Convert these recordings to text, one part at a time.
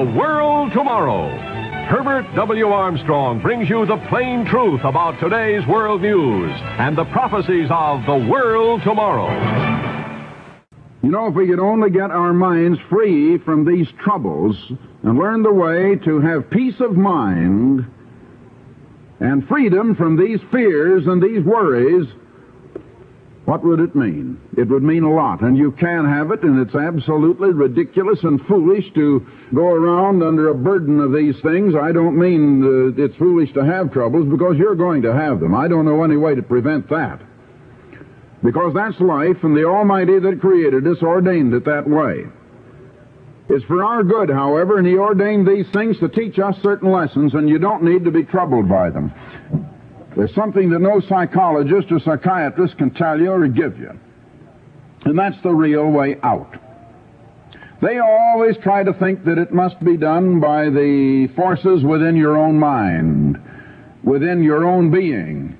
The World Tomorrow. Herbert W. Armstrong brings you the plain truth about today's world news and the prophecies of the world tomorrow. You know, if we could only get our minds free from these troubles and learn the way to have peace of mind and freedom from these fears and these worries, what would it mean? It would mean a lot, and you can have it, and it's absolutely ridiculous and foolish to go around under a burden of these things. I don't mean it's foolish to have troubles, because you're going to have them. I don't know any way to prevent that, because that's life, and the Almighty that created us ordained it that way. It's for our good, however, and He ordained these things to teach us certain lessons, and you don't need to be troubled by them. There's something that no psychologist or psychiatrist can tell you or give you, and that's the real way out. They always try to think that it must be done by the forces within your own mind, within your own being.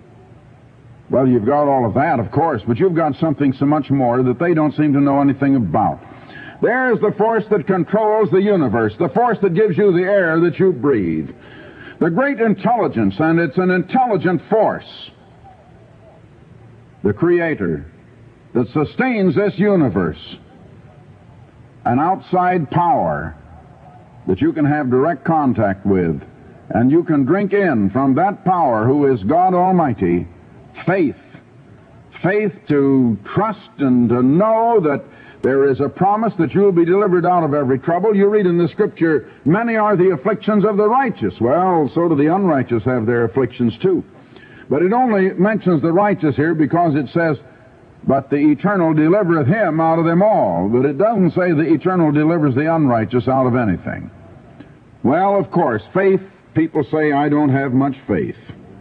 Well, you've got all of that, of course, but you've got something so much more that they don't seem to know anything about. There's the force that controls the universe, the force that gives you the air that you breathe. The great intelligence, and it's an intelligent force, the Creator, that sustains this universe, an outside power that you can have direct contact with, and you can drink in from that power, who is God Almighty, faith. Faith to trust and to know that there is a promise that you'll be delivered out of every trouble. You read in the Scripture, many are the afflictions of the righteous. Well, so do the unrighteous have their afflictions too. But it only mentions the righteous here because it says, but the Eternal delivereth him out of them all. But it doesn't say the Eternal delivers the unrighteous out of anything. Well, of course, faith, people say, I don't have much faith.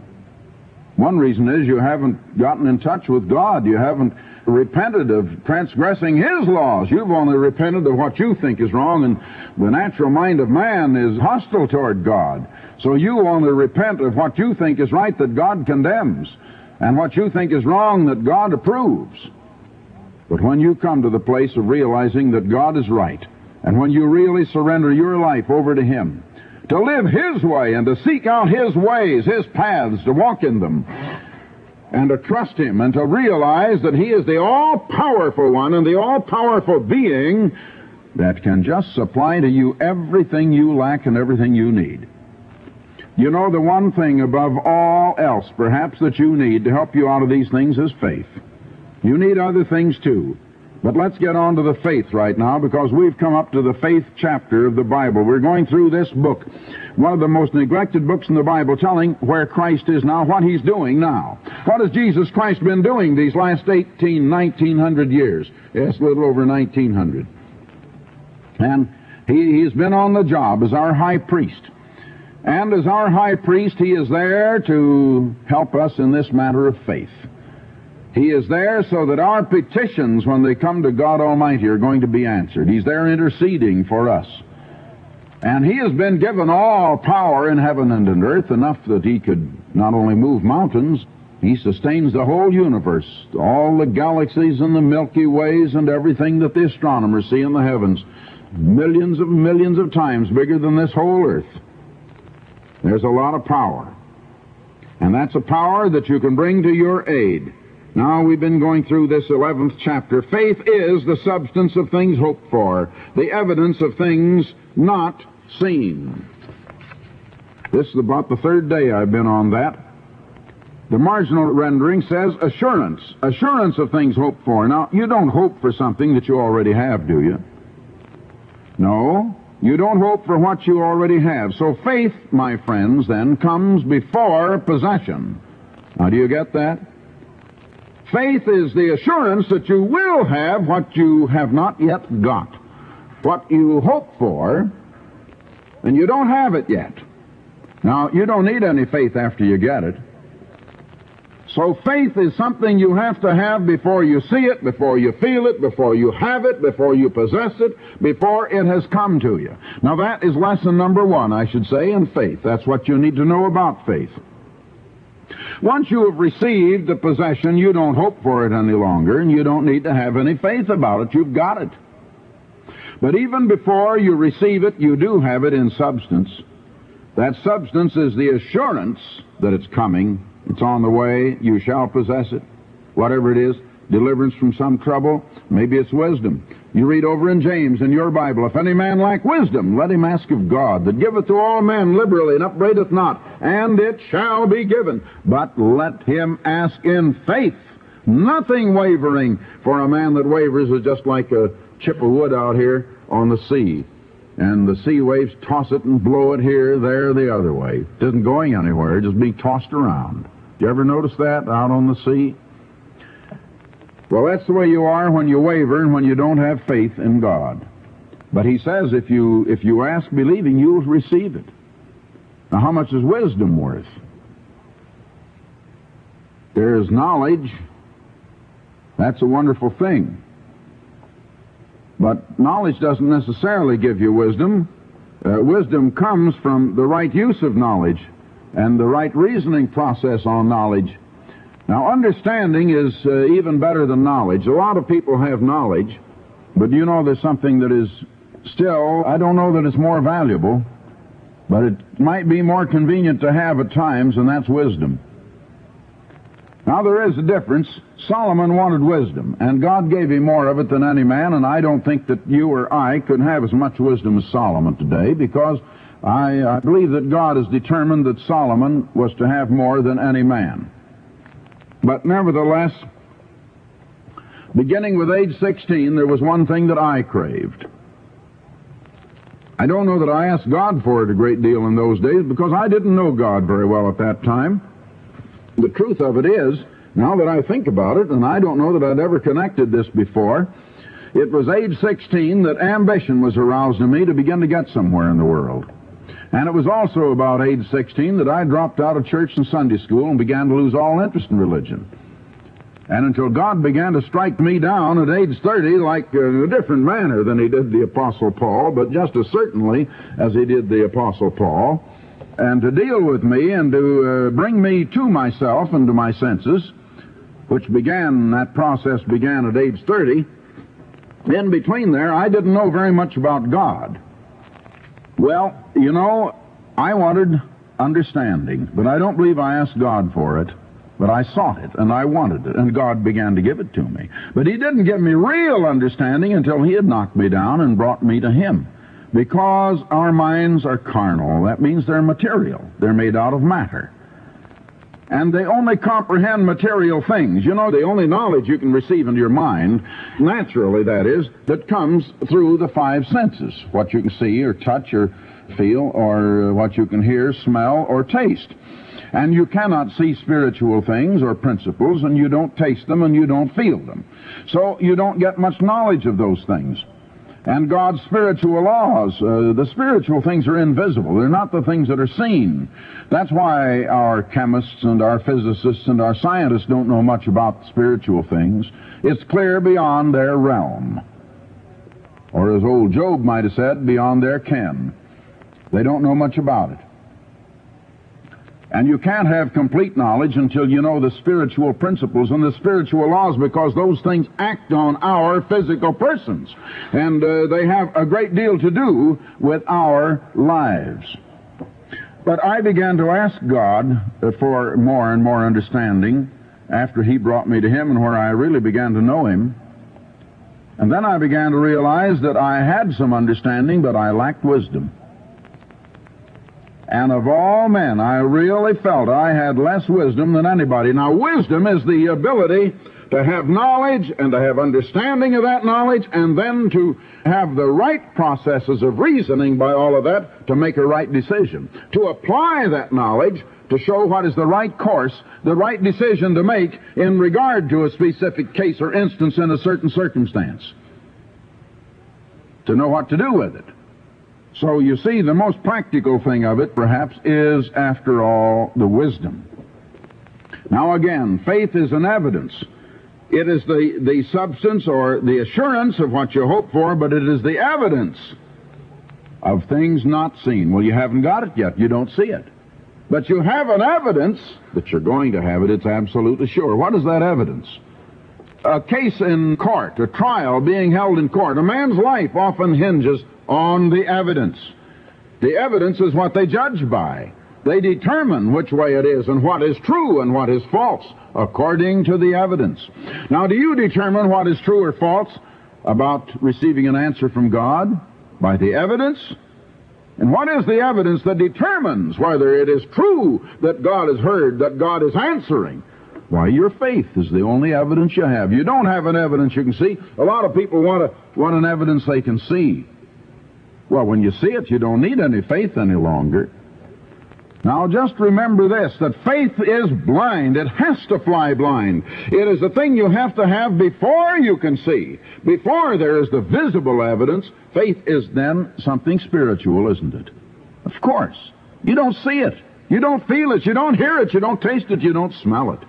One reason is you haven't gotten in touch with God. You haven't repented of transgressing His laws. You've only repented of what you think is wrong, and the natural mind of man is hostile toward God. So you only repent of what you think is right that God condemns, and what you think is wrong that God approves. But when you come to the place of realizing that God is right, and when you really surrender your life over to Him, to live His way and to seek out His ways, His paths, to walk in them, and to trust Him, and to realize that He is the all-powerful one and the all-powerful being that can just supply to you everything you lack and everything you need. You know, the one thing above all else, perhaps, that you need to help you out of these things is faith. You need other things too. But let's get on to the faith right now, because we've come up to the faith chapter of the Bible. We're going through this book, one of the most neglected books in the Bible, telling where Christ is now, what He's doing now. What has Jesus Christ been doing these last 1900 years? Yes, a little over 1900. And He's been on the job as our high priest. And as our high priest, He is there to help us in this matter of faith. He is there so that our petitions, when they come to God Almighty, are going to be answered. He's there interceding for us. And He has been given all power in heaven and in earth, enough that He could not only move mountains, He sustains the whole universe, all the galaxies and the Milky Ways and everything that the astronomers see in the heavens, millions of times bigger than this whole earth. There's a lot of power. And that's a power that you can bring to your aid. Now, we've been going through this 11th chapter. Faith is the substance of things hoped for, the evidence of things not seen. This is about the third day I've been on that. The marginal rendering says assurance, assurance of things hoped for. Now, you don't hope for something that you already have, do you? No, you don't hope for what you already have. So faith, my friends, then, comes before possession. Now, do you get that? Faith is the assurance that you will have what you have not yet got, what you hope for, and you don't have it yet. Now, you don't need any faith after you get it. So faith is something you have to have before you see it, before you feel it, before you have it, before you possess it, before it has come to you. Now, that is lesson number one, I should say, in faith. That's what you need to know about faith. Once you have received the possession, you don't hope for it any longer, and you don't need to have any faith about it. You've got it. But even before you receive it, you do have it in substance. That substance is the assurance that it's coming. It's on the way. You shall possess it. Whatever it is, deliverance from some trouble, maybe it's wisdom. You read over in James in your Bible, if any man lack wisdom, let him ask of God, that giveth to all men liberally and upbraideth not, and it shall be given. But let him ask in faith, nothing wavering, for a man that wavers is just like a chip of wood out here on the sea. And the sea waves toss it and blow it here, there, the other way. It isn't going anywhere, it's just being tossed around. You ever notice that out on the sea? Well, that's the way you are when you waver and when you don't have faith in God. But he says if you ask believing, you'll receive it. Now, how much is wisdom worth? There's knowledge. That's a wonderful thing. But knowledge doesn't necessarily give you wisdom. Wisdom comes from the right use of knowledge and the right reasoning process on knowledge. Now, understanding is even better than knowledge. A lot of people have knowledge, but you know there's something that is still, I don't know that it's more valuable, but it might be more convenient to have at times, and that's wisdom. Now, there is a difference. Solomon wanted wisdom, and God gave him more of it than any man, and I don't think that you or I could have as much wisdom as Solomon today, because I believe that God has determined that Solomon was to have more than any man. But nevertheless, beginning with age 16, there was one thing that I craved. I don't know that I asked God for it a great deal in those days, because I didn't know God very well at that time. The truth of it is, now that I think about it, and I don't know that I'd ever connected this before, it was age 16 that ambition was aroused in me to begin to get somewhere in the world. And it was also about age 16 that I dropped out of church and Sunday school and began to lose all interest in religion. And until God began to strike me down at age 30, like in a different manner than he did the Apostle Paul, but just as certainly as he did the Apostle Paul, and to deal with me and to bring me to myself and to my senses, that process began at age 30. In between there, I didn't know very much about God. Well, you know, I wanted understanding, but I don't believe I asked God for it. But I sought it, and I wanted it, and God began to give it to me. But he didn't give me real understanding until he had knocked me down and brought me to him. Because our minds are carnal. That means they're material. They're made out of matter. And they only comprehend material things. You know, the only knowledge you can receive into your mind, naturally that is, that comes through the five senses. What you can see or touch or feel, or what you can hear, smell, or taste. And you cannot see spiritual things or principles, and you don't taste them and you don't feel them. So you don't get much knowledge of those things. And God's spiritual laws, the spiritual things are invisible. They're not the things that are seen. That's why our chemists and our physicists and our scientists don't know much about spiritual things. It's clear beyond their realm. Or as old Job might have said, beyond their ken. They don't know much about it. And you can't have complete knowledge until you know the spiritual principles and the spiritual laws, because those things act on our physical persons. And they have a great deal to do with our lives. But I began to ask God for more and more understanding after he brought me to him and where I really began to know him. And then I began to realize that I had some understanding, but I lacked wisdom. And of all men, I really felt I had less wisdom than anybody. Now, wisdom is the ability to have knowledge and to have understanding of that knowledge, and then to have the right processes of reasoning by all of that to make a right decision. To apply that knowledge to show what is the right course, the right decision to make in regard to a specific case or instance in a certain circumstance. To know what to do with it. So you see, the most practical thing of it, perhaps, is, after all, the wisdom. Now again, faith is an evidence. It is the substance or the assurance of what you hope for, but it is the evidence of things not seen. Well, you haven't got it yet. You don't see it. But you have an evidence that you're going to have it. It's absolutely sure. What is that evidence? a case in court, a trial being held in court, a man's life often hinges on the evidence. The evidence is what they judge by. They determine which way it is and what is true and what is false according to the evidence. Now, do you determine what is true or false about receiving an answer from God? By the evidence? And what is the evidence that determines whether it is true that God has heard, that God is answering? Why, your faith is the only evidence you have. You don't have an evidence you can see. A lot of people want an evidence they can see. Well, when you see it, you don't need any faith any longer. Now, just remember this, that faith is blind. It has to fly blind. It is a thing you have to have before you can see. Before there is the visible evidence, faith is then something spiritual, isn't it? Of course. You don't see it. You don't feel it. You don't hear it. You don't taste it. You don't smell it.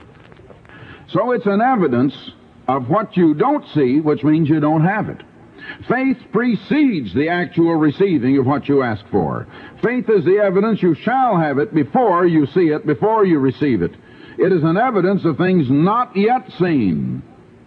So it's an evidence of what you don't see, which means you don't have it. Faith precedes the actual receiving of what you ask for. Faith is the evidence you shall have it before you see it, before you receive it. It is an evidence of things not yet seen.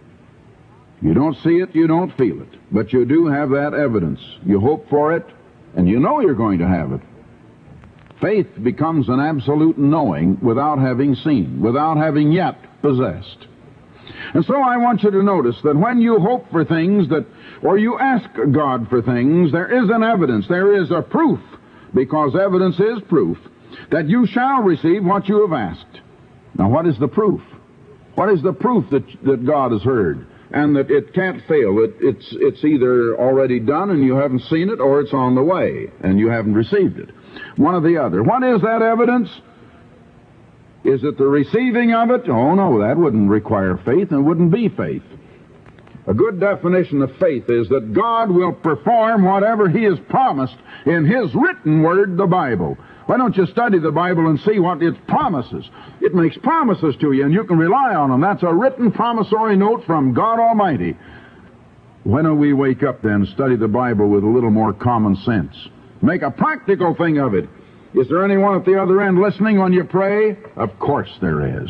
You don't see it, you don't feel it, but you do have that evidence. You hope for it, and you know you're going to have it. Faith becomes an absolute knowing without having seen, without having yet possessed. And so I want you to notice that when you hope for things or you ask God for things, there is an evidence, there is a proof, because evidence is proof, that you shall receive what you have asked. Now, what is the proof? What is the proof that God has heard and that it can't fail? It's either already done and you haven't seen it, or it's on the way and you haven't received it. One or the other. What is that evidence? Is it the receiving of it? Oh, no, that wouldn't require faith, and it wouldn't be faith. A good definition of faith is that God will perform whatever He has promised in His written Word, the Bible. Why don't you study the Bible and see what it promises? It makes promises to you, and you can rely on them. That's a written promissory note from God Almighty. Why don't we wake up then and study the Bible with a little more common sense? Make a practical thing of it. Is there anyone at the other end listening when you pray? Of course there is.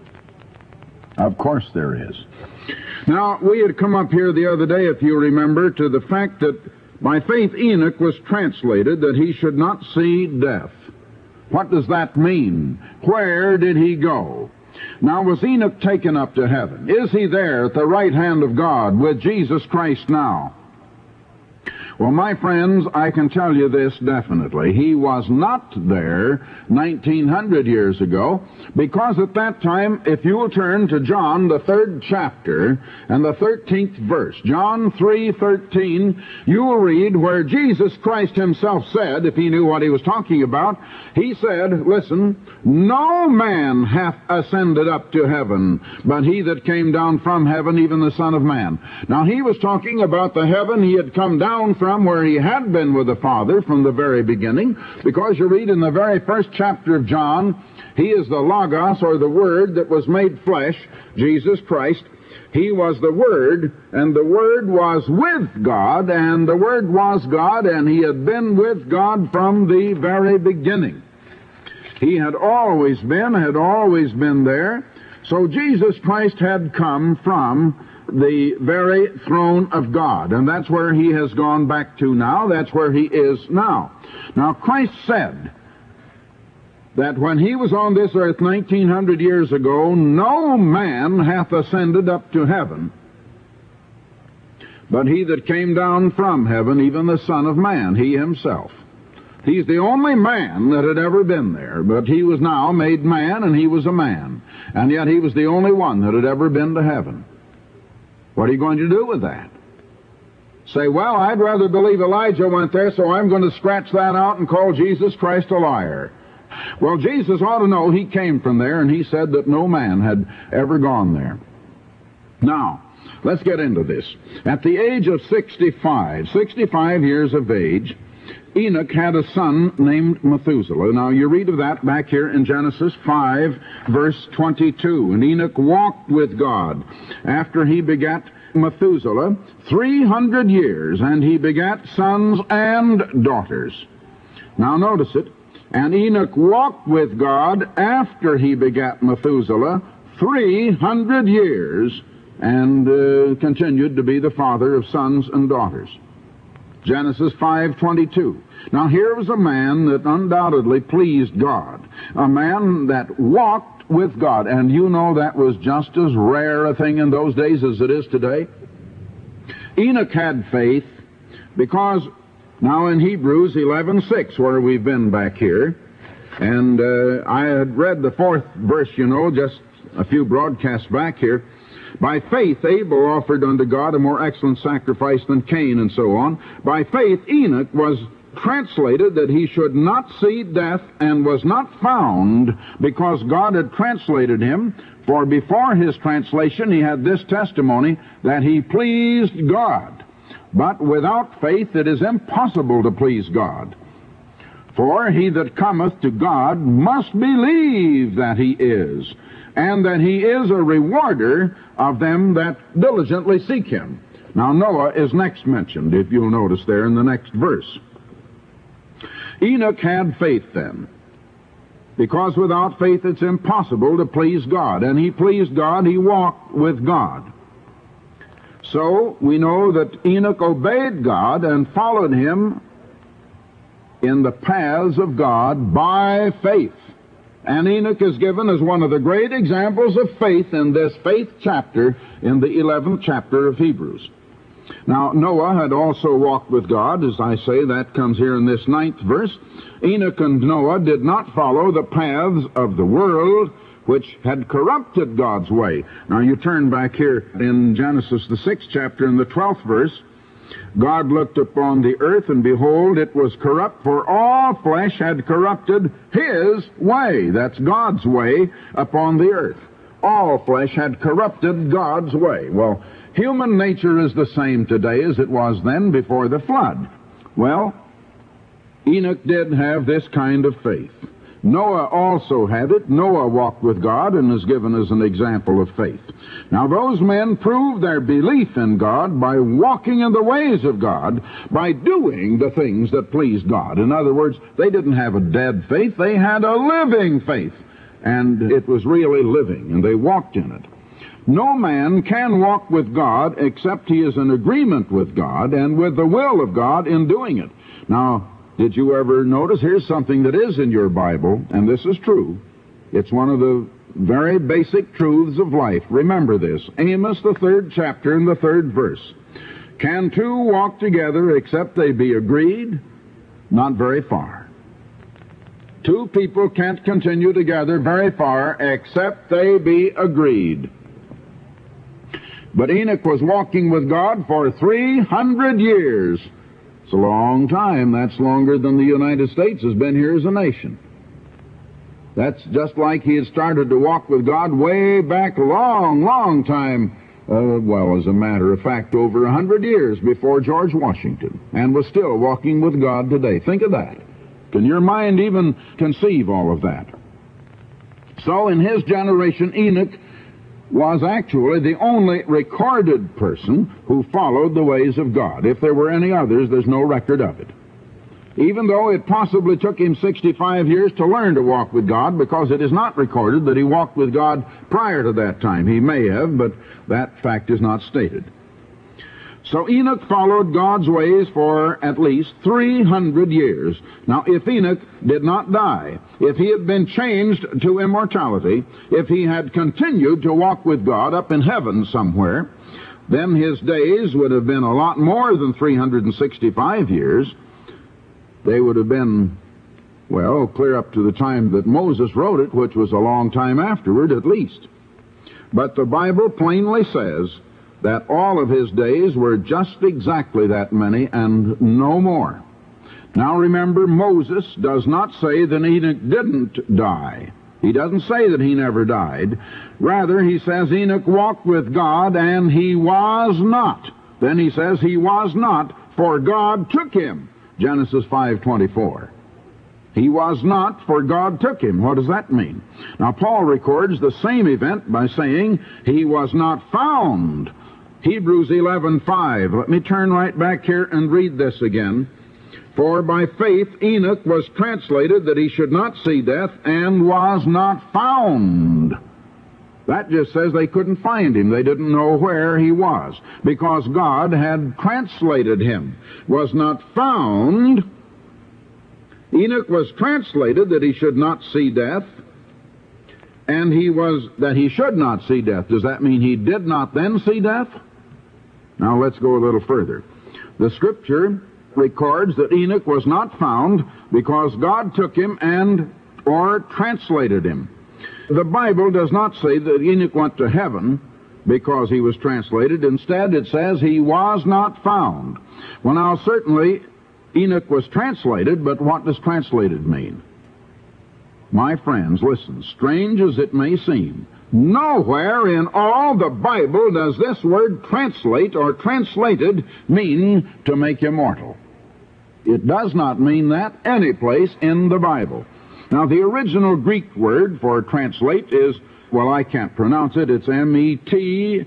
Of course there is. Now, we had come up here the other day, if you remember, to the fact that by faith Enoch was translated that he should not see death. What does that mean? Where did he go? Now, was Enoch taken up to heaven? Is he there at the right hand of God with Jesus Christ now? Well, my friends, I can tell you this definitely. He was not there 1900 years ago, because at that time, if you will turn to John, the 3rd chapter, and the 13th verse, John 3:13, you will read where Jesus Christ Himself said, if He knew what He was talking about, He said, listen, no man hath ascended up to heaven, but He that came down from heaven, even the Son of Man. Now, He was talking about the heaven He had come down from, where He had been with the Father from the very beginning, because you read in the very first chapter of John, He is the Logos, or the Word that was made flesh, Jesus Christ. He was the Word, and the Word was with God, and the Word was God, and He had been with God from the very beginning. He had always been there. So Jesus Christ had come from the very throne of God, and that's where He has gone back to now. That's where He is now. Now, Christ said that when He was on this earth 1900 years ago, no man hath ascended up to heaven, but He that came down from heaven, even the Son of Man, He Himself. He's the only man that had ever been there, but He was now made man, and He was a man, and yet He was the only one that had ever been to heaven. What are you going to do with that? Say, well, I'd rather believe Elijah went there, so I'm going to scratch that out and call Jesus Christ a liar. Well, Jesus ought to know He came from there, and He said that no man had ever gone there. Now, let's get into this. At the age of 65 years of age, Enoch had a son named Methuselah. Now, you read of that back here in Genesis 5, verse 22. And Enoch walked with God after he begat Methuselah 300 years, and he begat sons and daughters. Now, notice it. And Enoch walked with God after he begat Methuselah 300 years, and continued to be the father of sons and daughters. Genesis 5:22. Now here was a man that undoubtedly pleased God, a man that walked with God, and you know that was just as rare a thing in those days as it is today. Enoch had faith because now in Hebrews 11:6, where we've been back here, and I had read the 4th verse, just a few broadcasts back here. By faith Abel offered unto God a more excellent sacrifice than Cain, and so on. By faith Enoch was translated that he should not see death, and was not found, because God had translated him. For before his translation he had this testimony, that he pleased God. But without faith it is impossible to please God. For he that cometh to God must believe that he is, and that he is a rewarder of them that diligently seek him. Now Noah is next mentioned, if you'll notice there in the next verse. Enoch had faith then, because without faith it's impossible to please God. And he pleased God, he walked with God. So we know that Enoch obeyed God and followed him in the paths of God by faith. And Enoch is given as one of the great examples of faith in this faith chapter, in the 11th chapter of Hebrews. Now, Noah had also walked with God, as I say, that comes here in this 9th verse. Enoch and Noah did not follow the paths of the world, which had corrupted God's way. Now, you turn back here in Genesis, the 6th chapter, in the 12th verse. God looked upon the earth, and behold, it was corrupt, for all flesh had corrupted his way. That's God's way upon the earth. All flesh had corrupted God's way. Well, human nature is the same today as it was then before the flood. Well, Enoch did have this kind of faith. Noah also had it. Noah walked with God and is given as an example of faith. Now, those men proved their belief in God by walking in the ways of God, by doing the things that pleased God. In other words, they didn't have a dead faith, they had a living faith. And it was really living, and they walked in it. No man can walk with God except he is in agreement with God and with the will of God in doing it. Now, did you ever notice? Here's something that is in your Bible, and this is true. It's one of the very basic truths of life. Remember this. Amos, the 3rd chapter, and the 3rd verse. Can two walk together except they be agreed? Not very far. Two people can't continue together very far except they be agreed. But Enoch was walking with God for 300 years. It's a long time. That's longer than the United States has been here as a nation. That's just like he had started to walk with God way back a long time. As a matter of fact, over 100 years before George Washington, and was still walking with God today. Think of that. Can your mind even conceive all of that? So in his generation, Enoch was actually the only recorded person who followed the ways of God. If there were any others, there's no record of it. Even though it possibly took him 65 years to learn to walk with God, because it is not recorded that he walked with God prior to that time. He may have, but that fact is not stated. So Enoch followed God's ways for at least 300 years. Now, if Enoch did not die, if he had been changed to immortality, if he had continued to walk with God up in heaven somewhere, then his days would have been a lot more than 365 years. They would have been, clear up to the time that Moses wrote it, which was a long time afterward at least. But the Bible plainly says that all of his days were just exactly that many and no more. Now remember, Moses does not say that Enoch didn't die. He doesn't say that he never died. Rather, he says Enoch walked with God and he was not. Then he says he was not, for God took him. Genesis 5:24. He was not, for God took him. What does that mean? Now, Paul records the same event by saying he was not found. Hebrews 11:5. Let me turn right back here and read this again. For by faith Enoch was translated that he should not see death, and was not found. That just says they couldn't find him. They didn't know where he was, because God had translated him. Was not found. Enoch was translated that he should not see death, and that he should not see death. Does that mean he did not then see death? Now let's go a little further. The Scripture records that Enoch was not found because God took him or translated him. The Bible does not say that Enoch went to heaven because he was translated. Instead, it says he was not found. Well, now, certainly, Enoch was translated, but what does translated mean? My friends, listen, strange as it may seem, nowhere in all the Bible does this word translate or translated mean to make immortal. It does not mean that any place in the Bible. Now, the original Greek word for translate is, well, I can't pronounce it. It's M-E-T-A-T-I-T-H-E-M-I.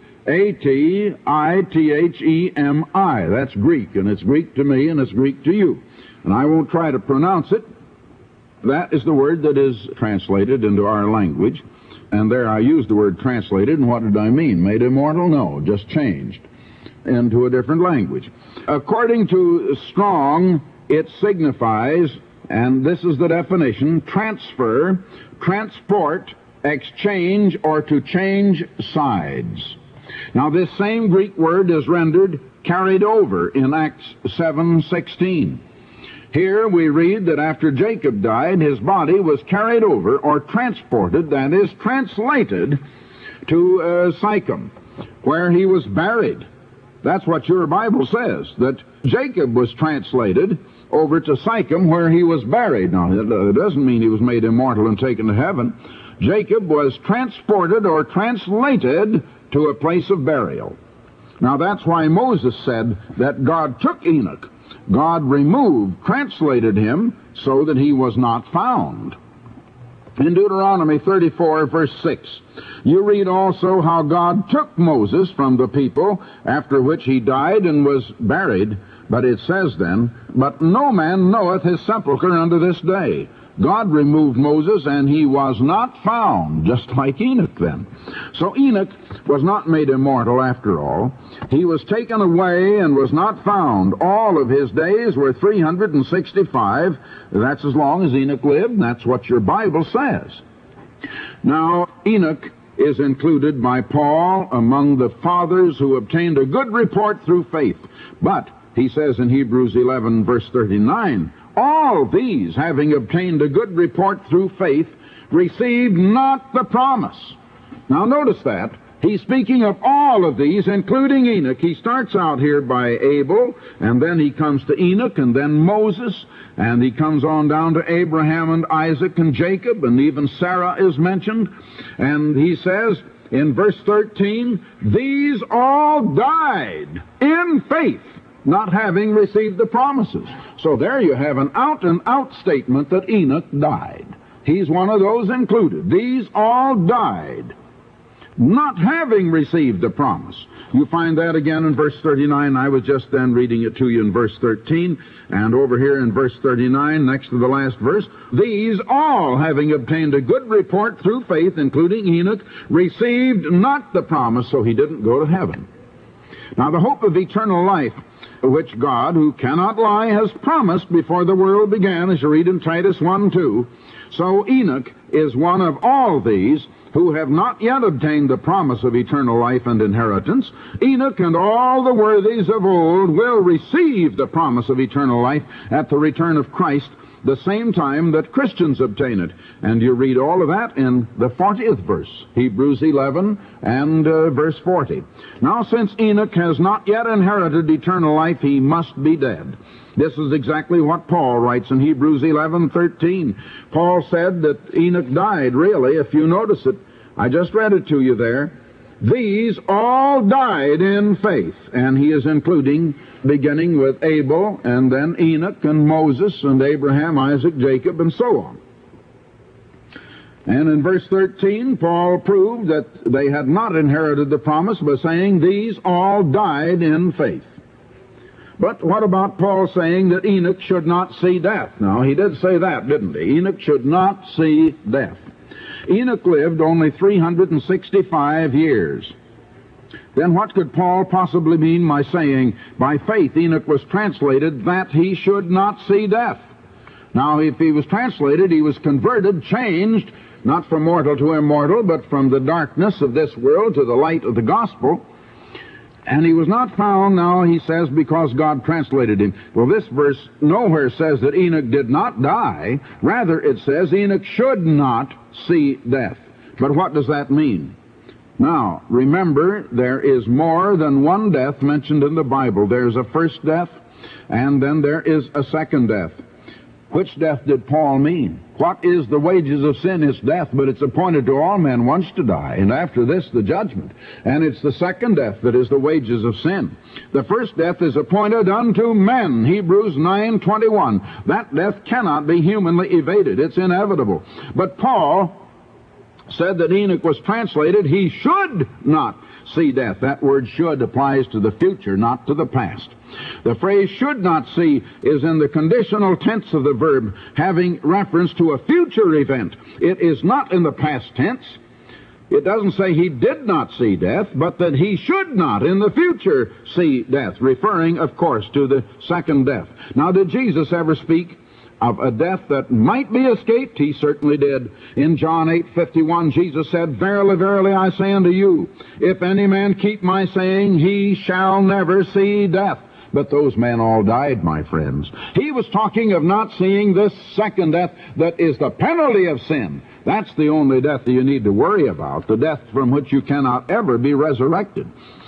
That's Greek, and it's Greek to me, and it's Greek to you. And I won't try to pronounce it. That is the word that is translated into our language. And there I used the word translated, and what did I mean? Made immortal? No, just changed into a different language. According to Strong, it signifies, and this is the definition, transfer, transport, exchange, or to change sides. Now, this same Greek word is rendered carried over in Acts 7:16. Here we read that after Jacob died, his body was carried over or transported, that is, translated, to Sychem, where he was buried. That's what your Bible says, that Jacob was translated over to Sychem, where he was buried. Now, it doesn't mean he was made immortal and taken to heaven. Jacob was transported or translated to a place of burial. Now, that's why Moses said that God took Enoch. God removed, translated him so that he was not found. In Deuteronomy 34, verse 6, you read also how God took Moses from the people, after which he died and was buried. But it says then, but no man knoweth his sepulchre unto this day. God removed Moses, and he was not found, just like Enoch then. So Enoch was not made immortal after all. He was taken away and was not found. All of his days were 365. That's as long as Enoch lived, and that's what your Bible says. Now, Enoch is included by Paul among the fathers who obtained a good report through faith. But, he says in Hebrews 11, verse 39, all these, having obtained a good report through faith, received not the promise. Now notice that. He's speaking of all of these, including Enoch. He starts out here by Abel, and then he comes to Enoch, and then Moses, and he comes on down to Abraham and Isaac and Jacob, and even Sarah is mentioned. And he says in verse 13, these all died in faith, not having received the promises. So there you have an out-and-out statement that Enoch died. He's one of those included. These all died, not having received the promise. You find that again in verse 39. I was just then reading it to you in verse 13. And over here in verse 39, next to the last verse, these all, having obtained a good report through faith, including Enoch, received not the promise, so he didn't go to heaven. Now, the hope of eternal life, which God, who cannot lie, has promised before the world began, as you read in Titus 1:2. So Enoch is one of all these who have not yet obtained the promise of eternal life and inheritance. Enoch and all the worthies of old will receive the promise of eternal life at the return of Christ, the same time that Christians obtain it. And you read all of that in the 40th verse, Hebrews 11 and verse 40. Now, since Enoch has not yet inherited eternal life, he must be dead. This is exactly what Paul writes in Hebrews 11:13. Paul said that Enoch died, really, if you notice it. I just read it to you there. These all died in faith, and he is including, beginning with Abel, and then Enoch, and Moses, and Abraham, Isaac, Jacob, and so on. And in verse 13, Paul proved that they had not inherited the promise by saying, these all died in faith. But what about Paul saying that Enoch should not see death? Now, he did say that, didn't he? Enoch should not see death. Enoch lived only 365 years. Then what could Paul possibly mean by saying, by faith Enoch was translated that he should not see death? Now, if he was translated, he was converted, changed, not from mortal to immortal, but from the darkness of this world to the light of the gospel. And he was not found, now he says, because God translated him. Well, this verse nowhere says that Enoch did not die. Rather, it says Enoch should not see death. But what does that mean? Now, remember, there is more than one death mentioned in the Bible. There's a first death, and then there is a second death. Which death did Paul mean? What is the wages of sin? It's death, but it's appointed to all men once to die, and after this the judgment. And it's the second death that is the wages of sin. The first death is appointed unto men, Hebrews 9:21. That death cannot be humanly evaded. It's inevitable. But Paul said that Enoch was translated, he should not see death. That word should applies to the future, not to the past. The phrase should not see is in the conditional tense of the verb, having reference to a future event. It is not in the past tense. It doesn't say he did not see death, but that he should not in the future see death, referring, of course, to the second death. Now, did Jesus ever speak of a death that might be escaped? He certainly did. In John 8:51, Jesus said, Verily, verily, I say unto you, if any man keep my saying, he shall never see death. But those men all died, my friends. He was talking of not seeing this second death that is the penalty of sin. That's the only death that you need to worry about, the death from which you cannot ever be resurrected.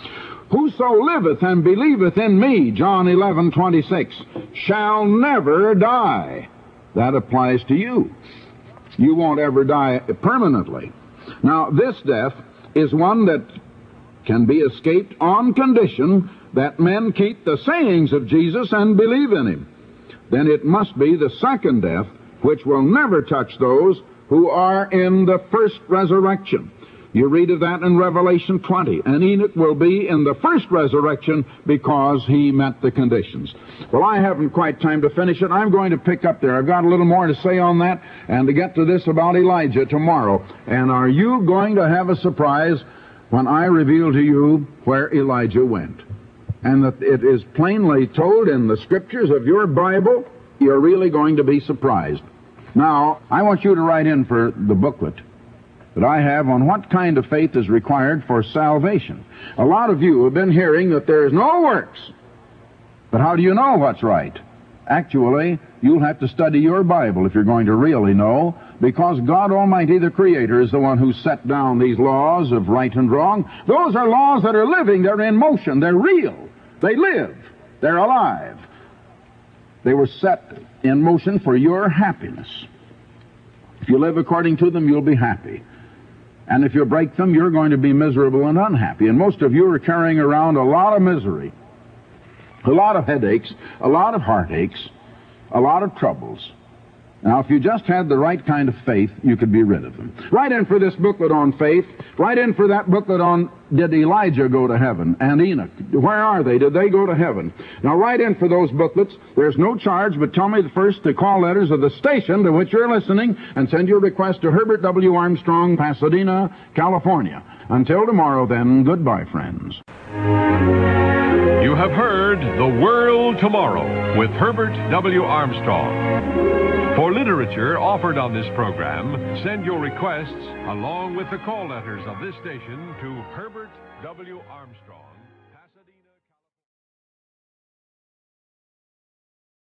Whoso liveth and believeth in me, John 11:26, shall never die. That applies to you. You won't ever die permanently. Now, this death is one that can be escaped on condition that men keep the sayings of Jesus and believe in him. Then it must be the second death, which will never touch those who are in the first resurrection. You read of that in Revelation 20. And Enoch will be in the first resurrection because he met the conditions. Well, I haven't quite time to finish it. I'm going to pick up there. I've got a little more to say on that and to get to this about Elijah tomorrow. And are you going to have a surprise when I reveal to you where Elijah went? And that it is plainly told in the scriptures of your Bible, you're really going to be surprised. Now, I want you to write in for the booklet that I have on what kind of faith is required for salvation. A lot of you have been hearing that there is no works. But how do you know what's right? Actually, you'll have to study your Bible if you're going to really know, because God Almighty, the Creator, is the one who set down these laws of right and wrong. Those are laws that are living, they're in motion, they're real. They live. They're alive. They were set in motion for your happiness. If you live according to them, you'll be happy. And if you break them, you're going to be miserable and unhappy. And most of you are carrying around a lot of misery, a lot of headaches, a lot of heartaches, a lot of troubles. Now, if you just had the right kind of faith, you could be rid of them. Write in for this booklet on faith. Write in for that booklet on did Elijah go to heaven and Enoch. Where are they? Did they go to heaven? Now, write in for those booklets. There's no charge, but tell me first the call letters of the station to which you're listening and send your request to Herbert W. Armstrong, Pasadena, California. Until tomorrow, then, goodbye, friends. You have heard The World Tomorrow with Herbert W. Armstrong. For literature offered on this program, send your requests along with the call letters of this station to Herbert W. Armstrong.